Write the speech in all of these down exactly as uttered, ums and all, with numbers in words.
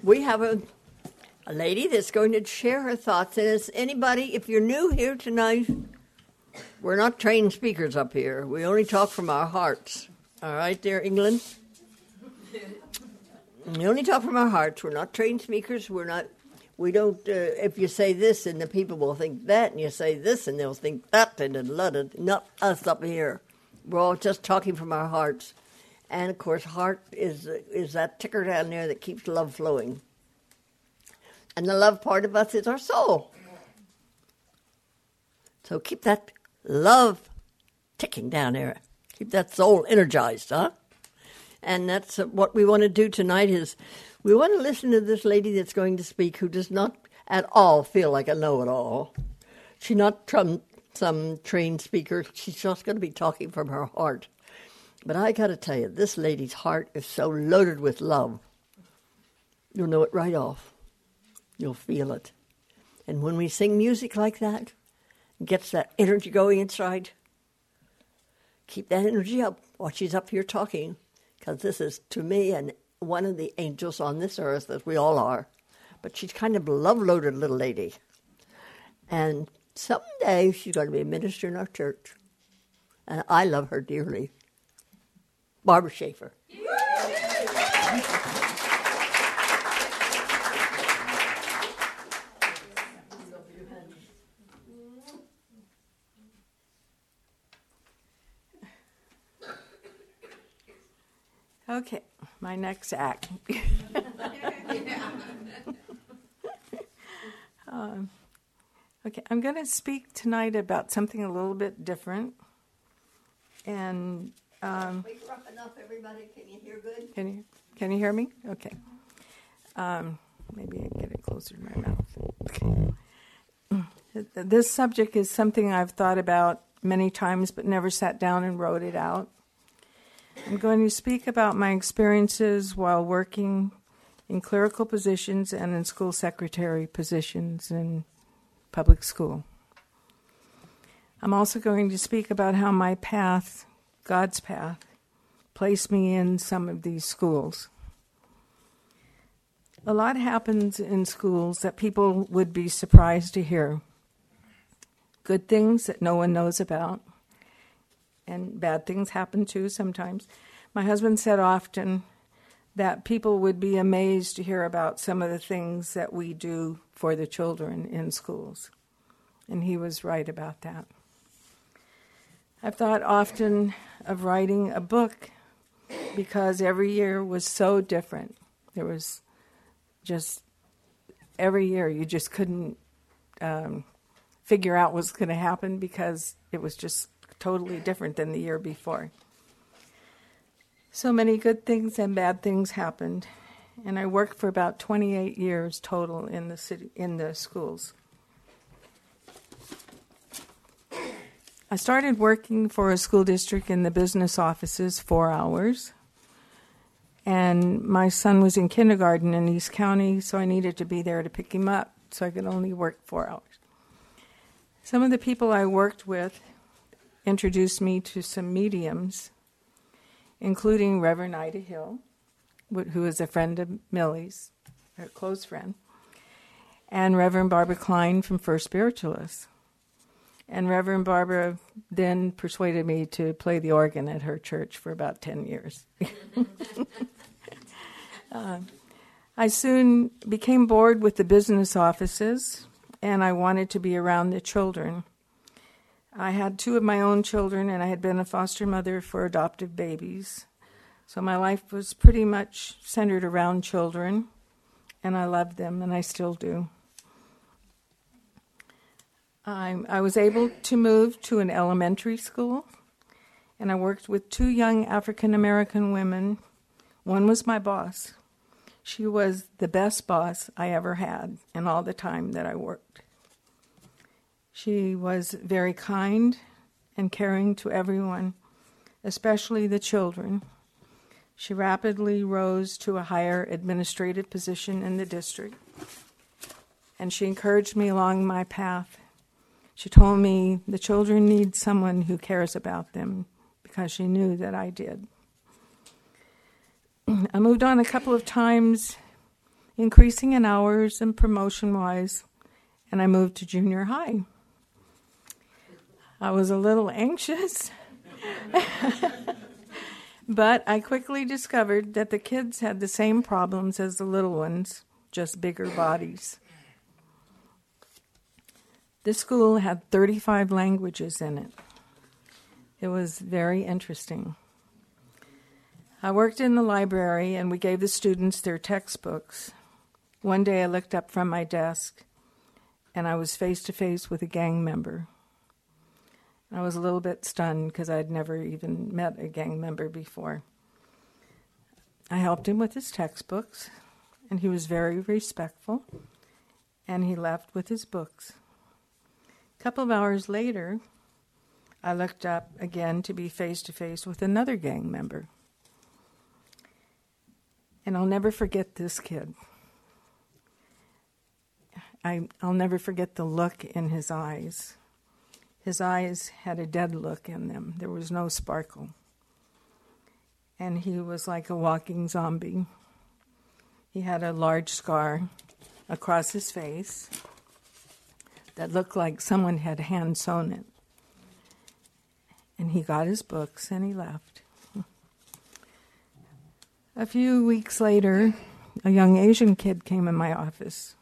we have a, a lady that's going to share her thoughts. And as anybody, if you're new here tonight, we're not trained speakers up here. We only talk from our hearts. All right, dear England? We only talk from our hearts. We're not trained speakers. We're not, we don't, uh, if you say this and the people will think that, and you say this and they'll think that, and then not us up here. We're all just talking from our hearts. And, of course, heart is is that ticker down there that keeps love flowing. And the love part of us is our soul. So keep that love ticking down there. Keep that soul energized, huh? And that's what we want to do tonight is we want to listen to this lady that's going to speak who does not at all feel like a know-it-all. She's not some, some trained speaker. She's just going to be talking from her heart. But I got to tell you, this lady's heart is so loaded with love. You'll know it right off. You'll feel it. And when we sing music like that, it gets that energy going inside. Keep that energy up while she's up here talking, because this is, to me, and one of the angels on this earth, as we all are. But she's kind of a love-loaded little lady. And someday she's going to be a minister in our church. And I love her dearly. Barbara Schaefer. Okay, my next act. um, okay, I'm going to speak tonight about something a little bit different. And um, Wake her up enough, everybody. Can you hear good? Can you can you hear me? Okay. Um, maybe I can get it closer to my mouth. Okay. This subject is something I've thought about many times, but never sat down and wrote it out. I'm going to speak about my experiences while working in clerical positions and in school secretary positions in public school. I'm also going to speak about how my path, God's path, placed me in some of these schools. A lot happens in schools that people would be surprised to hear. Good things that no one knows about. And bad things happen too sometimes. My husband said often that people would be amazed to hear about some of the things that we do for the children in schools. And he was right about that. I've thought often of writing a book because every year was so different. There was just, every year you just couldn't um, figure out what's going to happen because it was just totally different than the year before. So many good things and bad things happened, and I worked for about twenty-eight years total in the city, in the schools. I started working for a school district in the business offices four hours, and my son was in kindergarten in East County, so I needed to be there to pick him up, so I could only work four hours. Some of the people I worked with introduced me to some mediums, including Reverend Ida Hill, who is a friend of Millie's, a close friend, and Reverend Barbara Klein from First Spiritualists. And Reverend Barbara then persuaded me to play the organ at her church for about ten years. uh, I soon became bored with the business offices, and I wanted to be around the children. I had two of my own children, and I had been a foster mother for adoptive babies. So my life was pretty much centered around children, and I loved them, and I still do. I, I was able to move to an elementary school, and I worked with two young African-American women. One was my boss. She was the best boss I ever had in all the time that I worked. She was very kind and caring to everyone, especially the children. She rapidly rose to a higher administrative position in the district, and she encouraged me along my path. She told me the children need someone who cares about them because she knew that I did. I moved on a couple of times increasing in hours and promotion-wise, and I moved to junior high. I was a little anxious, but I quickly discovered that the kids had the same problems as the little ones, just bigger bodies. This school had thirty-five languages in it. It was very interesting. I worked in the library, and we gave the students their textbooks. One day I looked up from my desk, and I was face-to-face with a gang member. I was a little bit stunned because I'd never even met a gang member before. I helped him with his textbooks, and he was very respectful, and he left with his books. A couple of hours later, I looked up again to be face-to-face with another gang member. And I'll never forget this kid. I, I'll never forget the look in his eyes. His eyes had a dead look in them. There was no sparkle. And he was like a walking zombie. He had a large scar across his face that looked like someone had hand sewn it. And he got his books and he left. A few weeks later, a young Asian kid came in my office.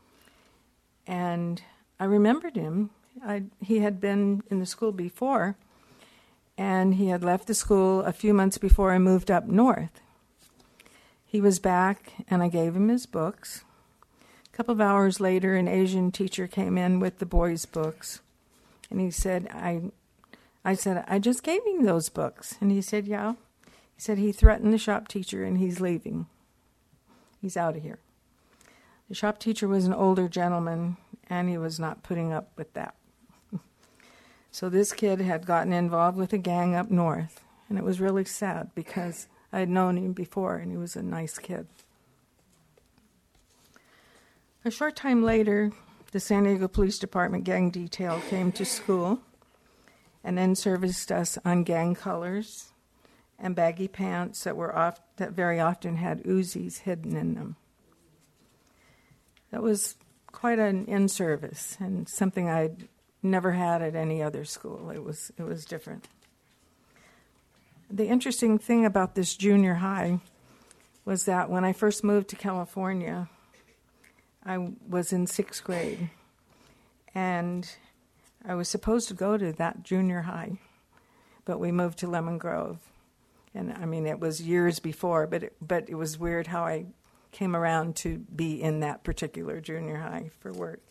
And I remembered him. I, he had been in the school before, and he had left the school a few months before I moved up north. He was back, and I gave him his books. A couple of hours later, an Asian teacher came in with the boys' books, and he said, I, I said, I just gave him those books. And he said, yeah. He said he threatened the shop teacher, and he's leaving. He's out of here. The shop teacher was an older gentleman, and he was not putting up with that. So this kid had gotten involved with a gang up north, and it was really sad because I had known him before, and he was a nice kid. A short time later, the San Diego Police Department gang detail came to school and then serviced us on gang colors and baggy pants that were oft, that very often had Uzis hidden in them. That was quite an in-service and something I'd never had at any other school. It was it was different. The interesting thing about this junior high was that when I first moved to California, I was in sixth grade, and I was supposed to go to that junior high, but we moved to Lemon Grove. And I mean, it was years before, but it, but it was weird how I came around to be in that particular junior high for work.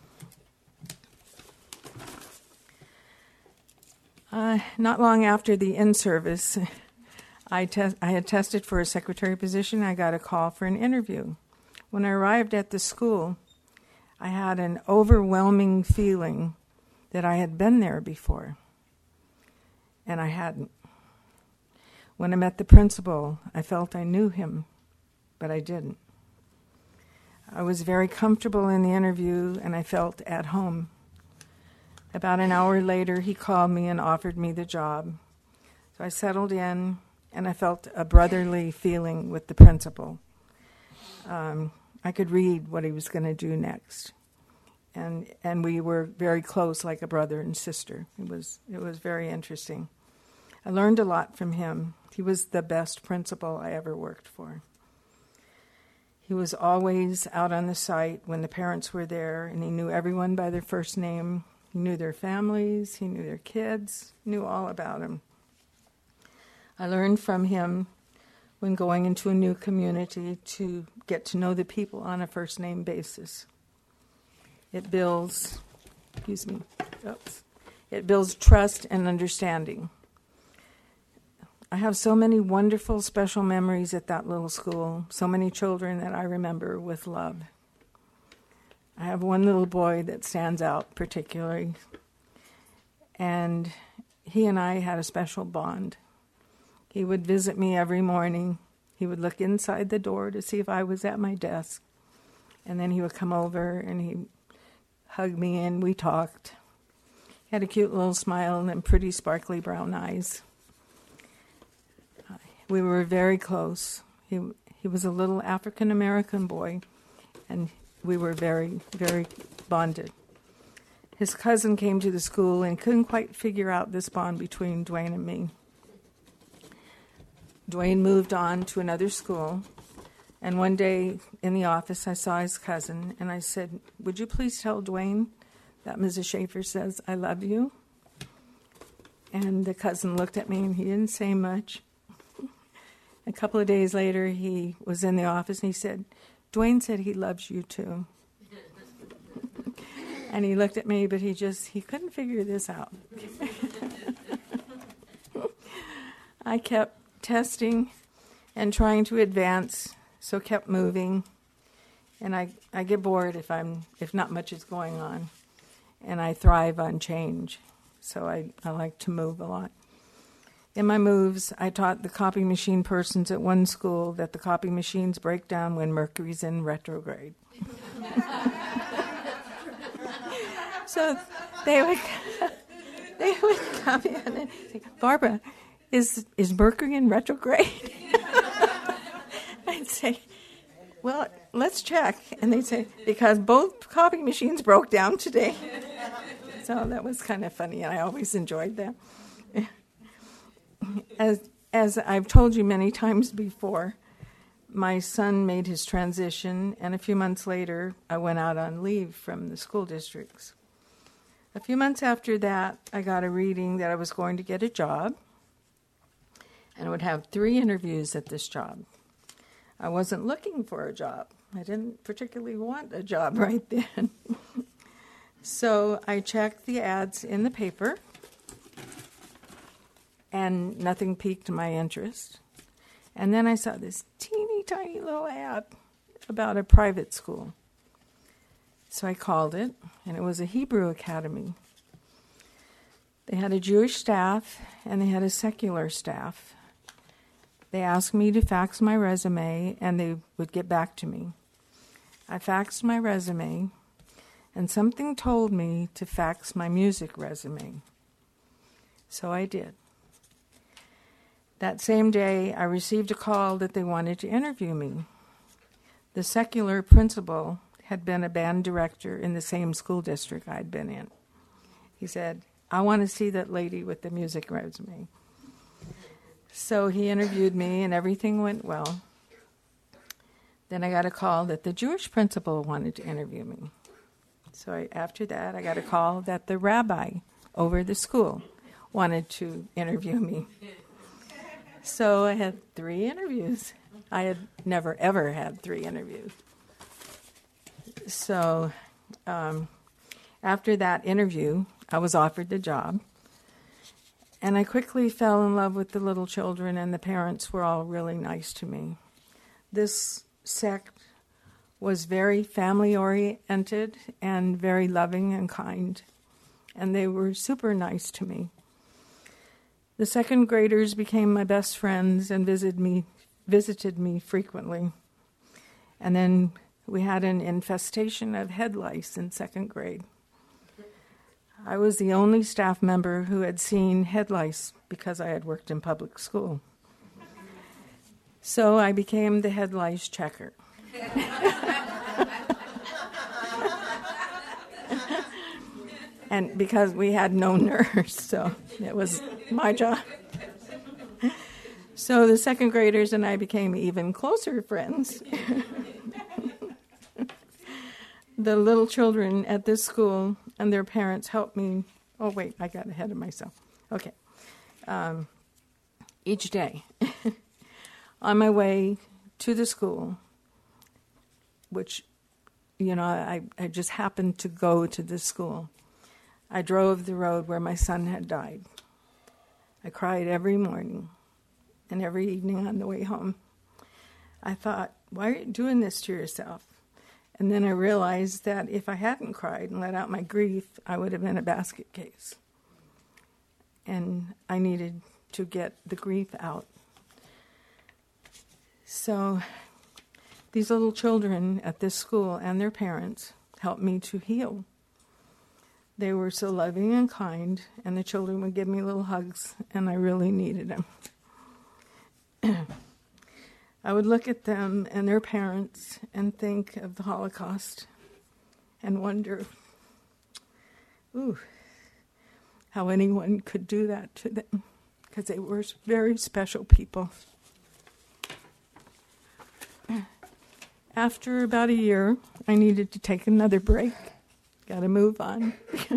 Uh, not long after the in-service, I, te- I had tested for a secretary position. I got a call for an interview. When I arrived at the school, I had an overwhelming feeling that I had been there before, and I hadn't. When I met the principal, I felt I knew him, but I didn't. I was very comfortable in the interview, and I felt at home. About an hour later, he called me and offered me the job. So I settled in, and I felt a brotherly feeling with the principal. Um, I could read what he was going to do next. And and we were very close, like a brother and sister. It was it was very interesting. I learned a lot from him. He was the best principal I ever worked for. He was always out on the site when the parents were there, and he knew everyone by their first name. He knew their families, he knew their kids, knew all about them. I learned from him when going into a new community to get to know the people on a first name basis. It builds, excuse me, oops, it builds trust and understanding. I have so many wonderful, special memories at that little school, so many children that I remember with love. I have one little boy that stands out particularly, and he and I had a special bond. He would visit me every morning. He would look inside the door to see if I was at my desk, and then he would come over and he'd hug me and we talked. He had a cute little smile and pretty sparkly brown eyes. We were very close. He He was a little African-American boy, and we were very, very bonded. His cousin came to the school and couldn't quite figure out this bond between Dwayne and me. Dwayne moved on to another school, and one day in the office I saw his cousin, and I said, "Would you please tell Dwayne that Missus Schaefer says I love you?" And the cousin looked at me, and he didn't say much. A couple of days later, he was in the office, and he said, "Dwayne said he loves you too." And he looked at me, but he just, he couldn't figure this out. I kept testing and trying to advance, so kept moving. And I, I get bored if I'm if not much is going on. And I thrive on change. So I, I like to move a lot. In my moves, I taught the copy machine persons at one school that the copy machines break down when Mercury's in retrograde. So they would they would come in and say, "Barbara, is is Mercury in retrograde?" I'd say, "Well, let's check." And they'd say, "Because both copy machines broke down today." So that was kind of funny, and I always enjoyed that. As as I've told you many times before, my son made his transition, and a few months later, I went out on leave from the school districts. A few months after that, I got a reading that I was going to get a job, and I would have three interviews at this job. I wasn't looking for a job. I didn't particularly want a job right then. So I checked the ads in the paper, and nothing piqued my interest. And then I saw this teeny tiny little ad about a private school. So I called it, and it was a Hebrew academy. They had a Jewish staff, and they had a secular staff. They asked me to fax my resume, and they would get back to me. I faxed my resume, and something told me to fax my music resume. So I did. That same day, I received a call that they wanted to interview me. The secular principal had been a band director in the same school district I'd been in. He said, "I want to see that lady with the music resume." So he interviewed me, and everything went well. Then I got a call that the Jewish principal wanted to interview me. So I, after that, I got a call that the rabbi over the school wanted to interview me. So I had three interviews. I had never, ever had three interviews. So um, after that interview, I was offered the job. And I quickly fell in love with the little children, and the parents were all really nice to me. This sect was very family-oriented and very loving and kind, and they were super nice to me. The second graders became my best friends and visited me, visited me frequently. And then we had an infestation of head lice in second grade. I was the only staff member who had seen head lice because I had worked in public school. So I became the head lice checker. And because we had no nurse, so it was my job. So the second graders and I became even closer friends. The little children at this school and their parents helped me. Oh, wait, I got ahead of myself. Okay. Um, each day, on my way to the school, which, you know, I, I just happened to go to this school, I drove the road where my son had died. I cried every morning and every evening on the way home. I thought, why are you doing this to yourself? And then I realized that if I hadn't cried and let out my grief, I would have been a basket case. And I needed to get the grief out. So these little children at this school and their parents helped me to heal. They were so loving and kind, and the children would give me little hugs, and I really needed them. I would look at them and their parents and think of the Holocaust and wonder, ooh, how anyone could do that to them, because they were very special people. After about a year, I needed to take another break. Got to move on.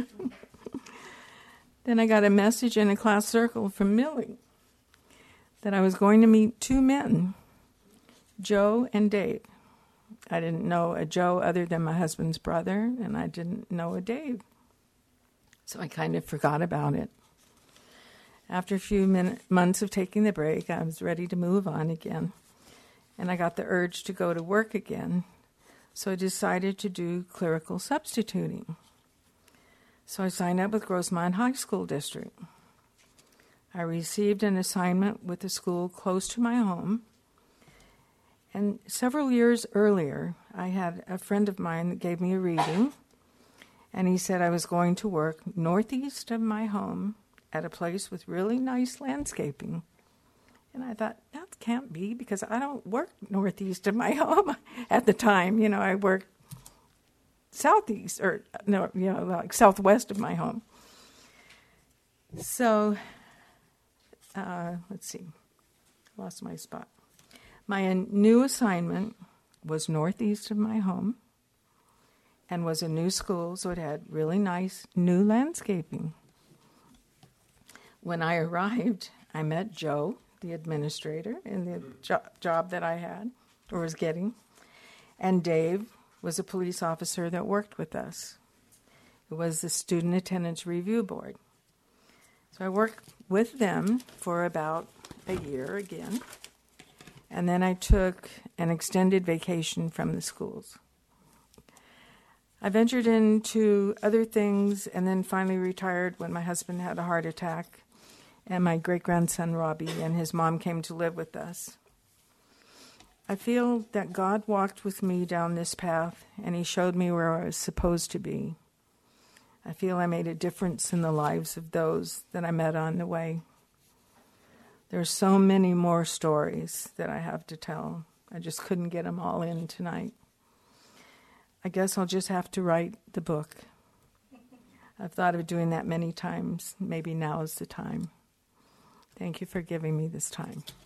Then I got a message in a class circle from Millie that I was going to meet two men, Joe and Dave. I didn't know a Joe other than my husband's brother, and I didn't know a Dave. So I kind of forgot about it. After a few min- months of taking the break, I was ready to move on again. And I got the urge to go to work again. So I decided to do clerical substituting. So I signed up with Grossmont High School District. I received an assignment with a school close to my home. And several years earlier, I had a friend of mine that gave me a reading. And he said I was going to work northeast of my home at a place with really nice landscaping. And I thought, that can't be, because I don't work northeast of my home at the time. You know, I worked southeast, or, no, you know, like southwest of my home. So, uh, let's see, lost my spot. My new assignment was northeast of my home and was a new school, so it had really nice new landscaping. When I arrived, I met Joe, the administrator, in the jo- job that I had, or was getting, and Dave was a police officer that worked with us. It was the Student Attendance Review Board. So I worked with them for about a year again, and then I took an extended vacation from the schools. I ventured into other things and then finally retired when my husband had a heart attack and my great-grandson Robbie and his mom came to live with us. I feel that God walked with me down this path, and he showed me where I was supposed to be. I feel I made a difference in the lives of those that I met on the way. There's so many more stories that I have to tell. I just couldn't get them all in tonight. I guess I'll just have to write the book. I've thought of doing that many times. Maybe now is the time. Thank you for giving me this time.